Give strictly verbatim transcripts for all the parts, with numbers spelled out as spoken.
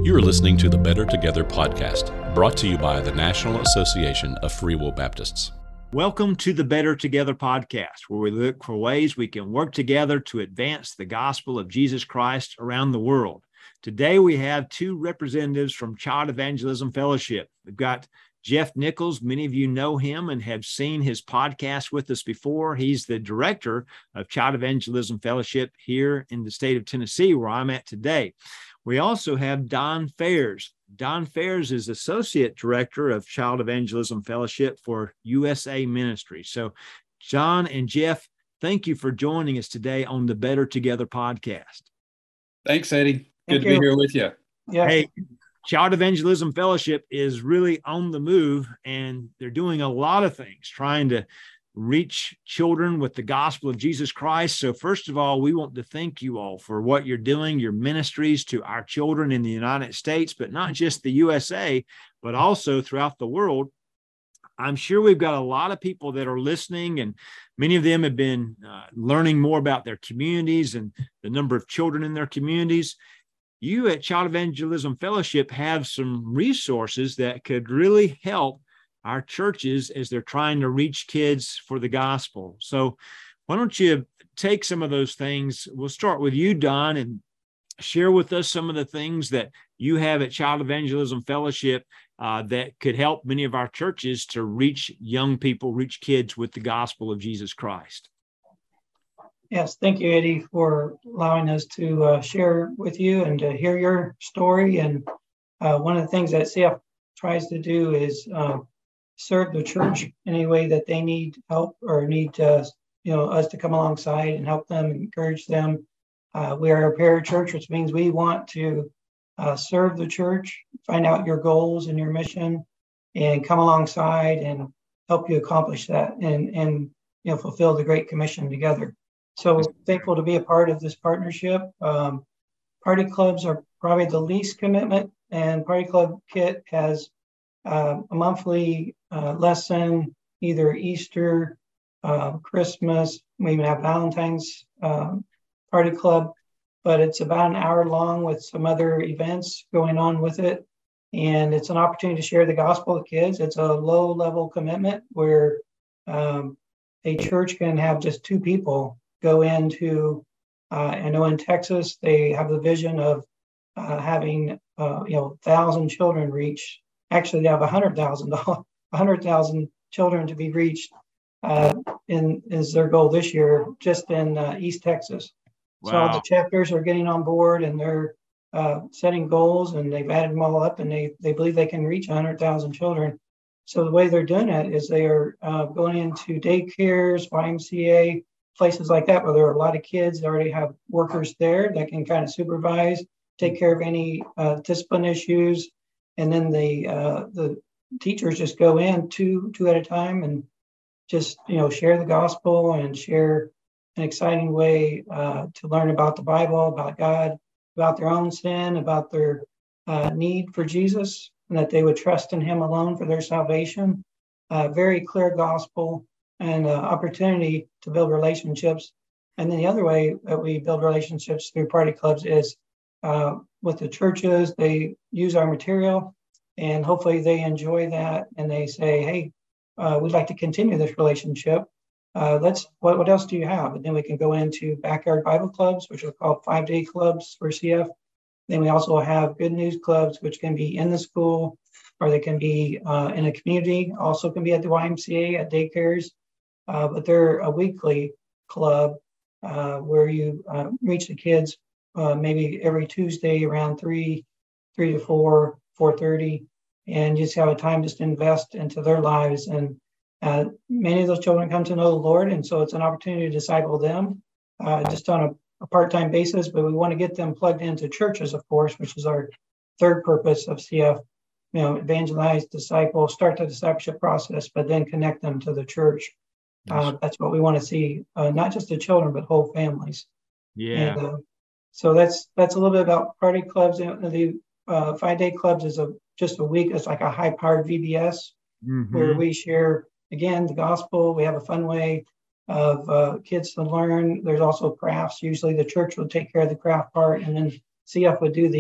You are listening to the Better Together podcast, brought to you by the National Association of Free Will Baptists. Welcome to the Better Together podcast, where we look for ways we can work together to advance the gospel of Jesus Christ around the world. Today, we have two representatives from Child Evangelism Fellowship. We've got Jeff Nichols. Many of you know him and have seen his podcast with us before. He's the director of Child Evangelism Fellowship here in the state of Tennessee, where I'm at today. We also have Don Fairs. Don Fairs is Associate Director of Child Evangelism Fellowship for U S A Ministry. So, John and Jeff, thank you for joining us today on the Better Together podcast. Thanks, Eddie. Good Thank to you. be here with you. Yeah. Hey, Child Evangelism Fellowship is really on the move, and they're doing a lot of things, trying to reach children with the gospel of Jesus Christ. So first of all, we want to thank you all for what you're doing, your ministries to our children in the United States, but not just the U S A, but also throughout the world. I'm sure we've got a lot of people that are listening, and many of them have been uh, learning more about their communities and the number of children in their communities. You at Child Evangelism Fellowship have some resources that could really help our churches as they're trying to reach kids for the gospel. So why don't you take some of those things? We'll start with you, Don, and share with us some of the things that you have at Child Evangelism Fellowship uh, that could help many of our churches to reach young people, reach kids with the gospel of Jesus Christ. Yes, thank you, Eddie, for allowing us to uh, share with you and to hear your story. And uh, one of the things that C F tries to do is uh, serve the church in any way that they need help or need uh, you know us to come alongside and help them, encourage them. Uh, we are a parachurch, which means we want to uh, serve the church, find out your goals and your mission, and come alongside and help you accomplish that and and you know fulfill the Great Commission together. So thankful to be a part of this partnership. Um, party clubs are probably the least commitment, and Party Club Kit has uh, a monthly uh, lesson, either Easter, uh, Christmas, we even have Valentine's um, Party Club, but it's about an hour long with some other events going on with it. And it's an opportunity to share the gospel with kids. It's a low level commitment where um, a church can have just two people go into, uh, I know in Texas, they have the vision of uh, having, uh, you know, thousand children reach. Actually, they have a hundred thousand, a hundred thousand children to be reached. Uh, in is their goal this year, just in uh, East Texas. Wow. So all the chapters are getting on board and they're uh, setting goals, and they've added them all up, and they they believe they can reach a hundred thousand children. So the way they're doing it is they are uh, going into daycares, Y M C A, places like that, where there are a lot of kids. They already have workers there that can kind of supervise, take care of any uh, discipline issues, and then the uh, the teachers just go in two two at a time and just you know share the gospel and share an exciting way uh, to learn about the Bible, about God, about their own sin, about their uh, need for Jesus, and that they would trust in Him alone for their salvation. Uh, very clear gospel and uh, opportunity to build relationships. And then the other way that we build relationships through party clubs is uh, with the churches. They use our material, and hopefully they enjoy that, and they say, hey, uh, we'd like to continue this relationship. Uh, let's, what, what else do you have? And then we can go into backyard Bible clubs, which are called five-day clubs for C F. Then we also have good news clubs, which can be in the school, or they can be uh, in a community, also can be at the Y M C A, at daycares. Uh, but they're a weekly club uh, where you uh, reach the kids uh, maybe every Tuesday around three, three to four, four thirty, and you just have a time just to invest into their lives. And uh, many of those children come to know the Lord, and so it's an opportunity to disciple them uh, just on a, a part-time basis. But we want to get them plugged into churches, of course, which is our third purpose of C F. You know, evangelize, disciple, start the discipleship process, but then connect them to the church. Uh, that's what we want to see, uh, not just the children, but whole families. Yeah. And, uh, so that's that's a little bit about party clubs. And the uh, five-day clubs is a just a week. It's like a high-powered V B S Mm-hmm. where we share, again, the gospel. We have a fun way of uh, kids to learn. There's also crafts. Usually the church will take care of the craft part, and then C F would do the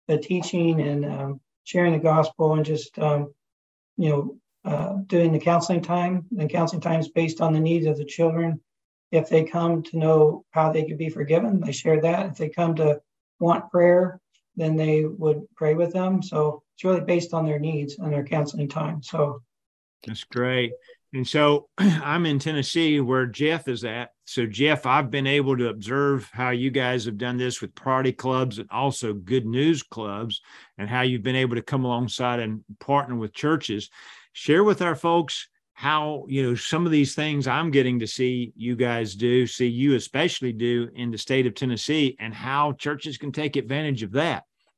the teaching and um, sharing the gospel and just, um, you know, uh, doing the counseling time. And counseling time is based on the needs of the children. If they come to know how they could be forgiven, they share that. If they come to want prayer, then they would pray with them. So it's really based on their needs and their counseling time. So that's great. And so I'm in Tennessee where Jeff is at. So Jeff, I've been able to observe how you guys have done this with party clubs and also good news clubs, and how you've been able to come alongside and partner with churches. Share with our folks how, you know, some of these things I'm getting to see you guys do, see you especially do in the state of Tennessee, and how churches can take advantage of that.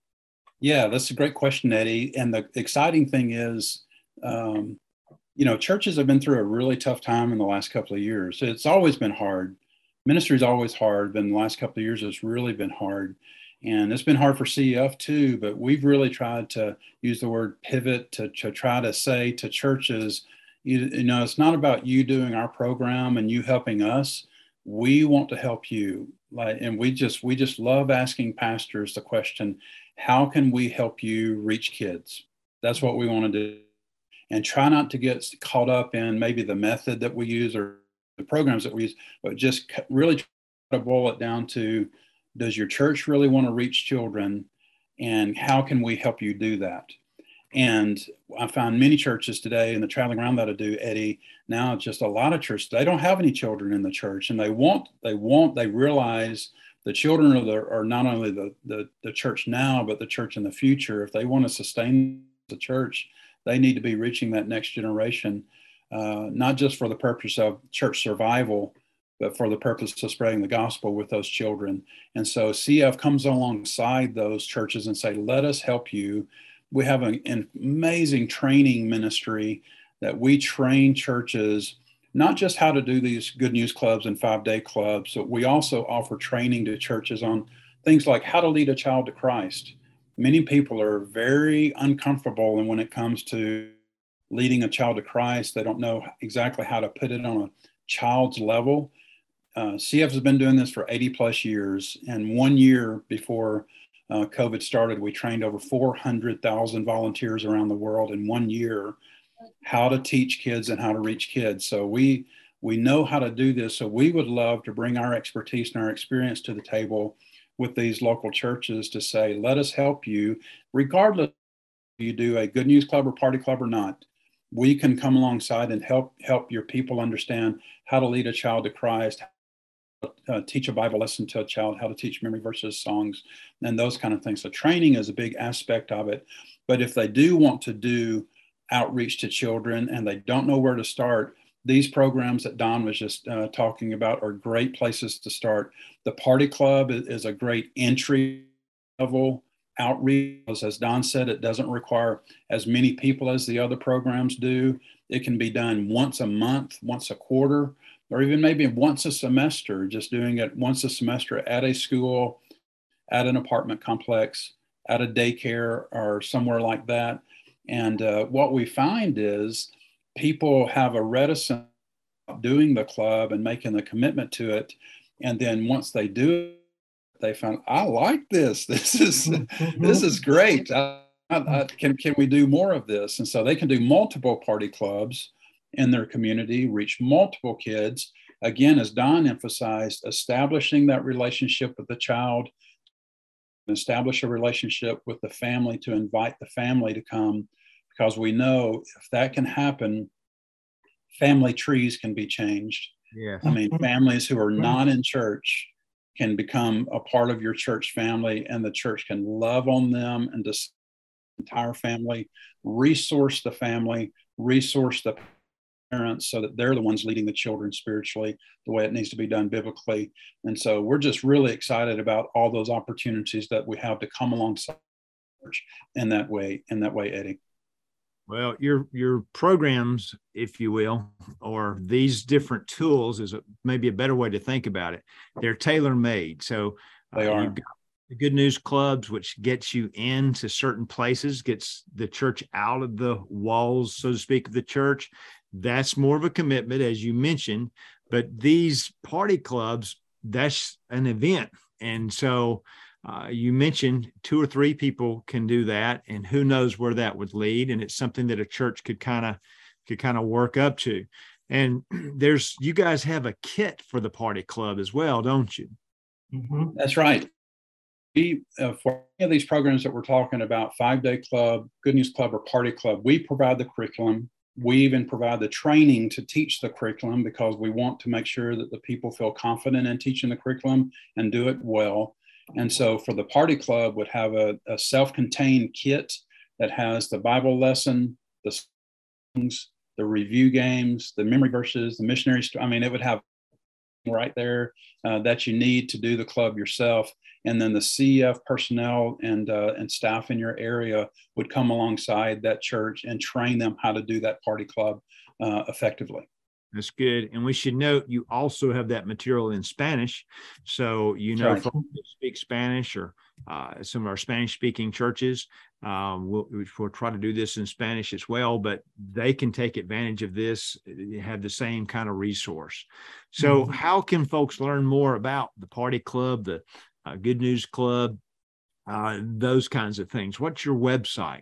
Yeah, that's a great question, Eddie. And the exciting thing is, um, you know, churches have been through a really tough time in the last couple of years. It's always been hard. Ministry is always hard, but in the last couple of years, it's really been hard. And it's been hard for C E F too, but we've really tried to use the word pivot to, to try to say to churches, you, you know, it's not about you doing our program and you helping us. We want to help you. Like, and we just, we just love asking pastors the question, how can we help you reach kids? That's what we want to do. And try not to get caught up in maybe the method that we use or the programs that we use, but just really try to boil it down to, does your church really want to reach children? And how can we help you do that? And I found many churches today in the traveling around that I do, Eddie, now just a lot of churches, they don't have any children in the church, and they want, they want, they realize the children are, the, are not only the, the, the church now, but the church in the future. If they want to sustain the church, they need to be reaching that next generation, uh, not just for the purpose of church survival, but for the purpose of spreading the gospel with those children. And so C F comes alongside those churches and say, let us help you. We have an, an amazing training ministry that we train churches, not just how to do these good news clubs and five-day clubs, but we also offer training to churches on things like how to lead a child to Christ. Many people are very uncomfortable, and when it comes to leading a child to Christ, they don't know exactly how to put it on a child's level. Uh, C F has been doing this for eighty plus years, and one year before uh, COVID started, we trained over four hundred thousand volunteers around the world in one year how to teach kids and how to reach kids. So we we know how to do this. So we would love to bring our expertise and our experience to the table with these local churches to say, let us help you, regardless if you do a good news club or party club or not. We can come alongside and help help your people understand how to lead a child to Christ, how to uh, teach a Bible lesson to a child, how to teach memory verses, songs, and those kind of things. So training is a big aspect of it. But if they do want to do outreach to children and they don't know where to start, these programs that Don was just uh, talking about are great places to start. The Party Club is, is a great entry level outreach. As Don said, it doesn't require as many people as the other programs do. It can be done once a month, once a quarter, or even maybe once a semester, just doing it once a semester at a school, at an apartment complex, at a daycare or somewhere like that. And uh, what we find is people have a reticence about doing the club and making the commitment to it. And then once they do it, they find, I like this. This is this is great. I, I, can, can we do more of this? And so they can do multiple party clubs in their community, reach multiple kids. Again, as Don emphasized, establishing that relationship with the child, establish a relationship with the family to invite the family to come, because we know if that can happen, family trees can be changed. Yeah. I mean, families who are not in church can become a part of your church family, and the church can love on them and the entire family, resource the family, resource the parents so that they're the ones leading the children spiritually the way it needs to be done biblically. And so we're just really excited about all those opportunities that we have to come alongside church in that way, in that way, Eddie. Well, your your programs, if you will, or these different tools is a, maybe a better way to think about it. They're tailor-made. So they uh, are. You've got the good news clubs, which gets you into certain places, gets the church out of the walls, so to speak, of the church. That's more of a commitment, as you mentioned. But these party clubs, that's an event. And so Uh, you mentioned two or three people can do that, and who knows where that would lead. And it's something that a church could kind of could kind of work up to. And there's you guys have a kit for the party club as well, don't you? Mm-hmm. That's right. We uh, for any of these programs that we're talking about, Five Day Club, Good News Club, or Party Club, we provide the curriculum. We even provide the training to teach the curriculum because we want to make sure that the people feel confident in teaching the curriculum and do it well. And so for the Party Club would have a, a self-contained kit that has the Bible lesson, the songs, the review games, the memory verses, the missionary. I mean, it would have right there uh, that you need to do the club yourself. And then the C E F personnel and uh, and staff in your area would come alongside that church and train them how to do that party club uh, effectively. That's good. And we should note you also have that material in Spanish. So, you know, right. folks who speak Spanish or uh, some of our Spanish speaking churches, um, we'll, we'll try to do this in Spanish as well, but they can take advantage of this, have the same kind of resource. So mm-hmm. how can folks learn more about the Party Club, the uh, Good News Club, uh, those kinds of things? What's your website?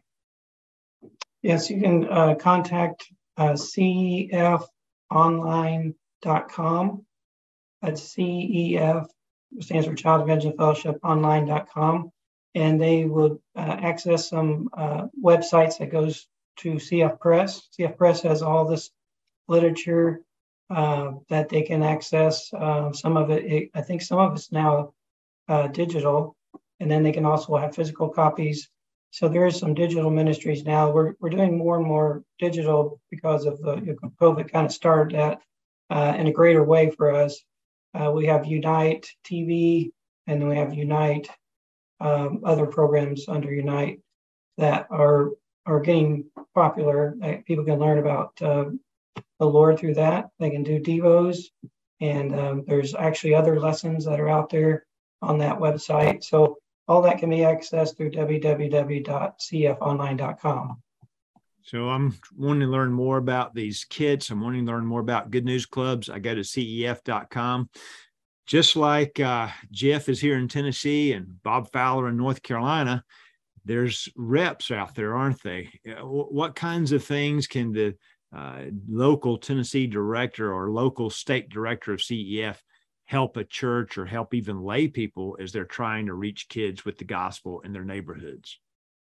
Yes, you can uh, contact uh, C E F online dot com. That's C E F, stands for Child Evangelism Fellowship online dot com. And they will uh, access some uh, websites that goes to C F Press. C F Press has all this literature uh, that they can access. Uh, some of it, it, I think some of it's now uh, digital, and then they can also have physical copies. So there is some digital ministries now. We're we're doing more and more digital because of the you know, COVID kind of started that uh, in a greater way for us. Uh, we have Unite T V, and then we have Unite, um, other programs under Unite that are are getting popular. Uh, people can learn about uh, the Lord through that. They can do devos, and um, there's actually other lessons that are out there on that website. So all that can be accessed through w w w dot c f online dot com. So I'm wanting to learn more about these kits. I'm wanting to learn more about Good News Clubs. I go to C E F dot com. Just like uh, Jeff is here in Tennessee and Bob Fowler in North Carolina, there's reps out there, aren't they? What kinds of things can the uh, local Tennessee director or local state director of C E F help a church or help even lay people as they're trying to reach kids with the gospel in their neighborhoods?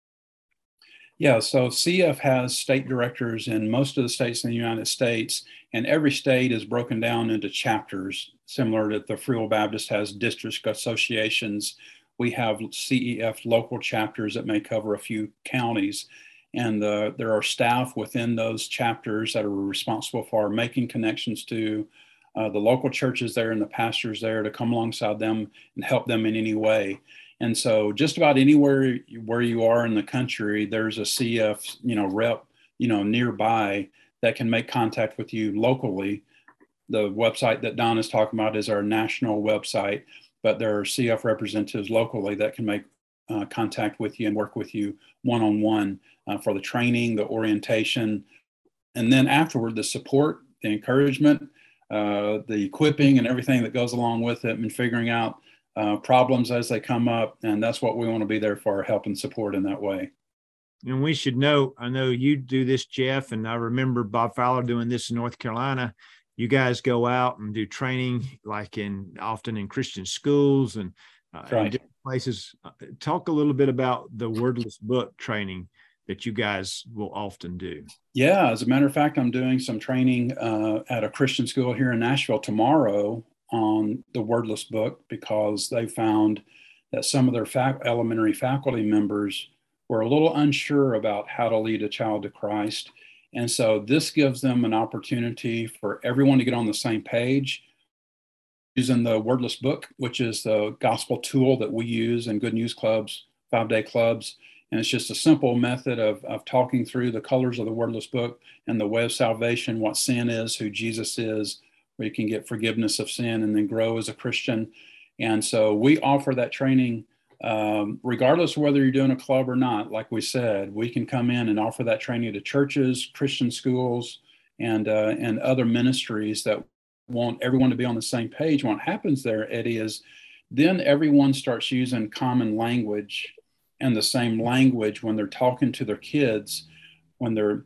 Yeah, so C E F has state directors in most of the states in the United States, and every state is broken down into chapters, similar to the Free Will Baptist has district associations. We have C E F local chapters that may cover a few counties, and uh, there are staff within those chapters that are responsible for making connections to uh, the local churches there and the pastors there to come alongside them and help them in any way. And so just about anywhere where you are in the country, there's a C E F, you know, rep, you know, nearby that can make contact with you locally. The website that Don is talking about is our national website, but there are C E F representatives locally that can make uh, contact with you and work with you one-on-one uh, for the training, the orientation, and then afterward, the support, the encouragement, uh, the equipping and everything that goes along with it, and figuring out Uh, problems as they come up. And that's what we want to be there for, help and support in that way. And we should note, I know you do this, Jeff, and I remember Bob Fowler doing this in North Carolina. You guys go out and do training, like in often in Christian schools and uh, right. in different places. Talk a little bit about the Wordless Book training that you guys will often do. Yeah, as a matter of fact, I'm doing some training uh, at a Christian school here in Nashville tomorrow on the Wordless Book, because they found that some of their fac- elementary faculty members were a little unsure about how to lead a child to Christ. And so this gives them an opportunity for everyone to get on the same page using the Wordless Book, which is the gospel tool that we use in Good News Clubs, five-day clubs. And it's just a simple method of, of talking through the colors of the Wordless Book and the way of salvation, what sin is, who Jesus is, where you can get forgiveness of sin and then grow as a Christian. And so we offer that training um, regardless of whether you're doing a club or not. Like we said, we can come in and offer that training to churches, Christian schools, and uh, and other ministries that want everyone to be on the same page. What happens there, Eddie, is then everyone starts using common language and the same language when they're talking to their kids. When they're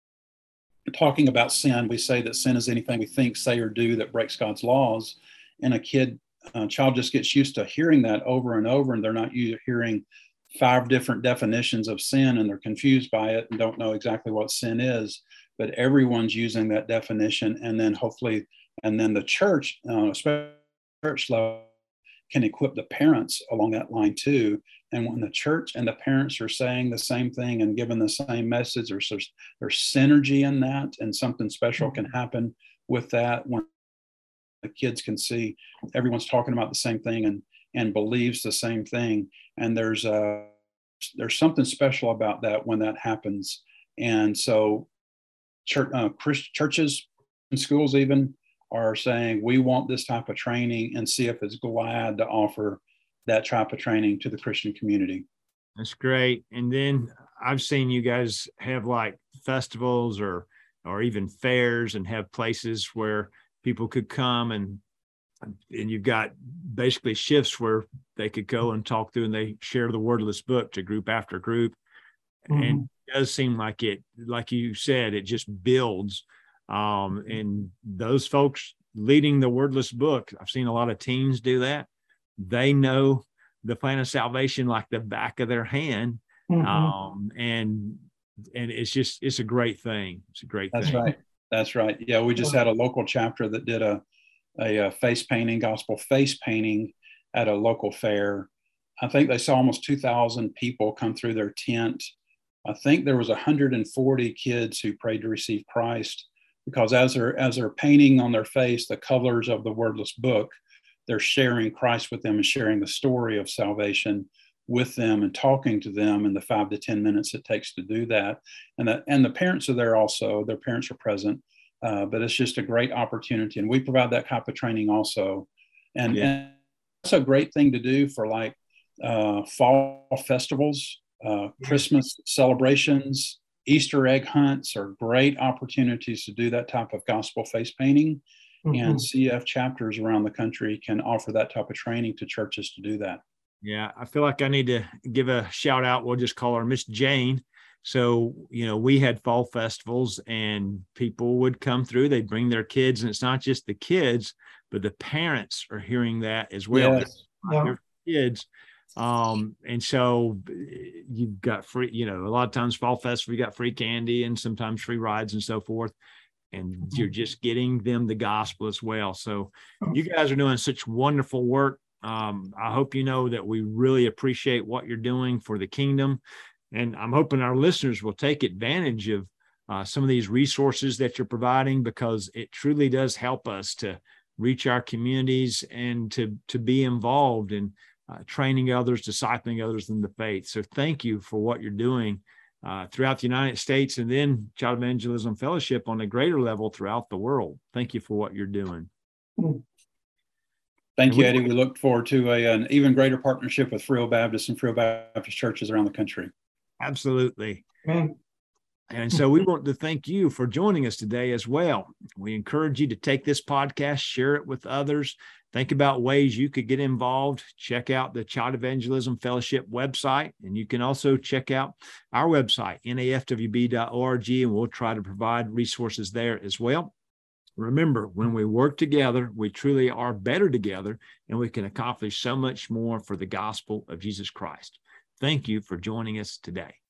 talking about sin, we say that sin is anything we think, say, or do that breaks God's laws. And a kid, a child just gets used to hearing that over and over, and they're not used to hearing five different definitions of sin, and they're confused by it and don't know exactly what sin is. But everyone's using that definition, and then hopefully, and then the church, uh, especially church level, can equip the parents along that line too. And when the church and the parents are saying the same thing and giving the same message, there's there's, there's synergy in that, and something special can happen with that when the kids can see everyone's talking about the same thing and and believes the same thing. And there's a there's something special about that when that happens. And so church, uh, churches and schools even are saying, we want this type of training, and C F is glad to offer that type of training to the Christian community. That's great. And then I've seen you guys have like festivals or or even fairs, and have places where people could come, and and you've got basically shifts where they could go and talk through, and they share the Wordless book to group after group. Mm-hmm. And it does seem like it, like you said, it just builds. Um, and those folks leading the Wordless book, I've seen a lot of teens do that. They know the plan of salvation like the back of their hand. Mm-hmm. Um, and and it's just, it's a great thing. It's a great That's thing. That's right. That's right. Yeah, we just had a local chapter that did a, a, a face painting, gospel face painting at a local fair. I think they saw almost two thousand people come through their tent. I think there was one hundred forty kids who prayed to receive Christ, because as they're, as they're painting on their face the colors of the Wordless book, they're sharing Christ with them and sharing the story of salvation with them and talking to them in the five to ten minutes it takes to do that. And that, and the parents are there also. Their parents are present, uh, but it's just a great opportunity. And we provide that type of training also. And, yeah. and that's a great thing to do for like uh, fall festivals, uh, Christmas celebrations, Easter egg hunts are great opportunities to do that type of gospel face painting. Mm-hmm. And C F chapters around the country can offer that type of training to churches to do that. Yeah, I feel like I need to give a shout out. We'll just call her Miss Jane. So, you know, we had fall festivals, and people would come through, they'd bring their kids, and it's not just the kids, but the parents are hearing that as well. Yes. Yeah. Kids. Um, and so you've got free, you know, a lot of times fall festival, you got free candy and sometimes free rides and so forth. And mm-hmm. you're just getting them the gospel as well. So you guys are doing such wonderful work. Um, I hope you know that we really appreciate what you're doing for the kingdom. And I'm hoping our listeners will take advantage of uh, some of these resources that you're providing, because it truly does help us to reach our communities and to, to be involved in uh, training others, discipling others in the faith. So thank you for what you're doing uh, throughout the United States, and then Child Evangelism Fellowship on a greater level throughout the world. Thank you for what you're doing. Thank you, Eddie. We look forward to a, an even greater partnership with Free Will Baptist and Free Will Baptist churches around the country. Absolutely. Amen. And so we want to thank you for joining us today as well. We encourage you to take this podcast, share it with others, think about ways you could get involved. Check out the Child Evangelism Fellowship website, and you can also check out our website, N A F W B dot org, and we'll try to provide resources there as well. Remember, when we work together, we truly are better together, and we can accomplish so much more for the gospel of Jesus Christ. Thank you for joining us today.